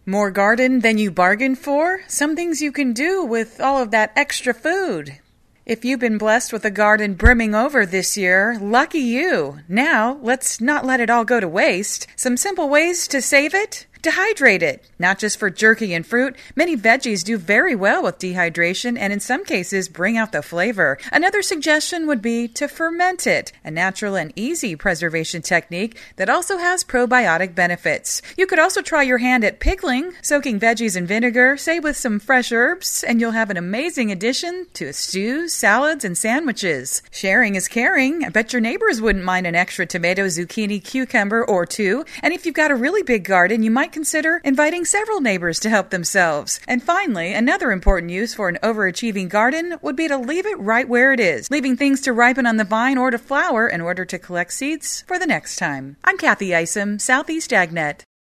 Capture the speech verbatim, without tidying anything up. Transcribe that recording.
More garden than you bargained for? Some things you can do with all of that extra food. If you've been blessed with a garden brimming over this year, lucky you. Now, let's not let it all go to waste. Some simple ways to save it? Dehydrate it. Not just for jerky and fruit, many veggies do very well with dehydration and in some cases bring out the flavor. Another suggestion would be to ferment it, a natural and easy preservation technique that also has probiotic benefits. You could also try your hand at pickling, soaking veggies in vinegar, say with some fresh herbs, and you'll have an amazing addition to stews, salads, and sandwiches. Sharing is caring. I bet your neighbors wouldn't mind an extra tomato, zucchini, cucumber, or two. And if you've got a really big garden, you might consider inviting several neighbors to help themselves. And finally, another important use for an overachieving garden would be to leave it right where it is, leaving things to ripen on the vine or to flower in order to collect seeds for the next time. I'm Kathy Isom, Southeast AgNet.